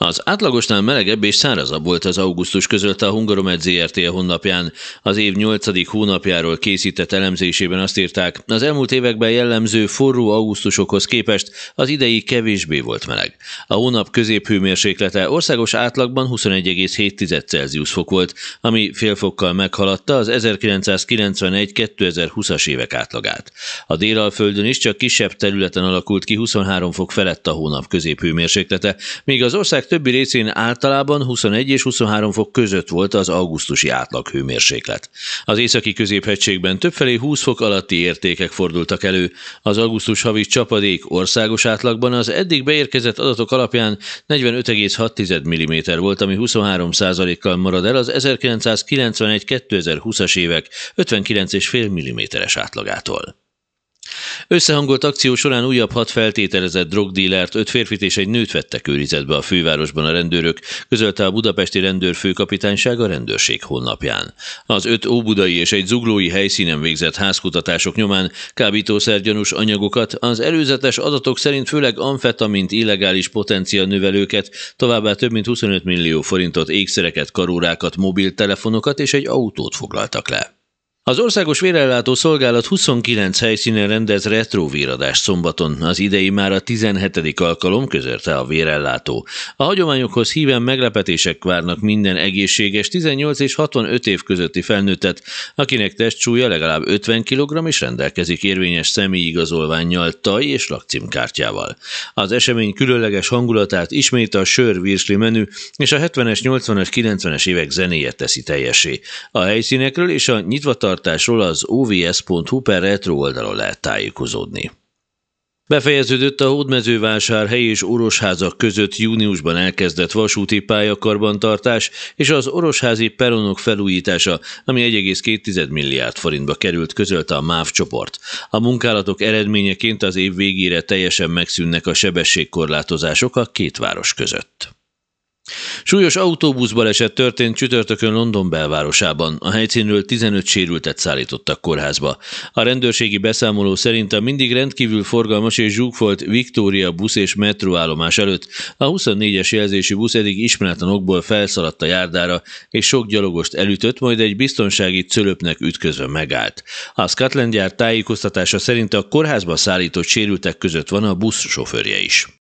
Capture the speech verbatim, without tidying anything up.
Az átlagosnál melegebb és szárazabb volt az augusztus, közölte a Hungaromed Zé Er Té a honlapján. Az év nyolcadik hónapjáról készített elemzésében azt írták, az elmúlt években jellemző forró augusztusokhoz képest az idei kevésbé volt meleg. A hónap középhőmérséklete országos átlagban huszonegy egész hét Celsius fok volt, ami fél fokkal meghaladta az ezerkilencszázkilencvenegy-kétezer-húszas évek átlagát. A Délalföldön is csak kisebb területen alakult ki huszonhárom fok felett a hónap középhőmérséklete, míg az ország többi részén általában huszonegy és huszonhárom fok között volt az augusztusi átlaghőmérséklet. Az északi középhegységben többfelé húsz fok alatti értékek fordultak elő. Az augusztus havi csapadék országos átlagban az eddig beérkezett adatok alapján negyvenöt egész hat milliméter volt, ami huszonhárom százalékkal marad el az ezerkilencszázkilencvenegy-kétezer-húszas évek ötvenkilenc egész öt milliméteres átlagától. Összehangolt akció során újabb hat feltételezett drogdílert, öt férfit és egy nőt vettek őrizetbe a fővárosban a rendőrök, közölte a budapesti rendőrfőkapitányság a rendőrség honlapján. Az öt óbudai és egy zuglói helyszínen végzett házkutatások nyomán kábítószergyanús anyagokat, az előzetes adatok szerint főleg amfetamint, illegális potencia növelőket, továbbá több mint huszonöt millió forintot, ékszereket, karórákat, mobiltelefonokat és egy autót foglaltak le. Az Országos Vérellátó Szolgálat huszonkilenc helyszínen rendez retróvéradást szombaton, az idei már a tizenhetedik alkalom, közölte a vérellátó. A hagyományokhoz híven meglepetések várnak minden egészséges tizennyolc és hatvanöt év közötti felnőttet, akinek testsúlya legalább ötven kilogramm és rendelkezik érvényes személyigazolvánnyal, taj és lakcímkártyával. Az esemény különleges hangulatát ismét a sör-virsli menü és a hetvenes, nyolcvanas, kilencvenes évek zenéje teszi teljessé. A helyszínekről és a nyitva tartásról az o vé es pont hu per retro oldalon lehet tájékozódni. Befejeződött a Hódmezővásárhely és Orosházak között júniusban elkezdett vasúti pályakarbantartás és az orosházi peronok felújítása, ami egy egész két milliárd forintba került, közölte a MÁV csoport. A munkálatok eredményeként az év végére teljesen megszűnnek a sebességkorlátozások a két város között. Súlyos autóbuszbaleset történt csütörtökön London belvárosában. A helyszínről tizenöt sérültet szállítottak kórházba. A rendőrségi beszámoló szerint a mindig rendkívül forgalmas és zsúfolt Victoria busz és metróállomás előtt a huszonnégyes jelzésű busz eddig ismeretlen okból felszaladt a járdára, és sok gyalogost elütött, majd egy biztonsági cölöpnek ütközve megállt. A Scotland Yard tájékoztatása szerint a kórházba szállított sérültek között van a busz sofőrje is.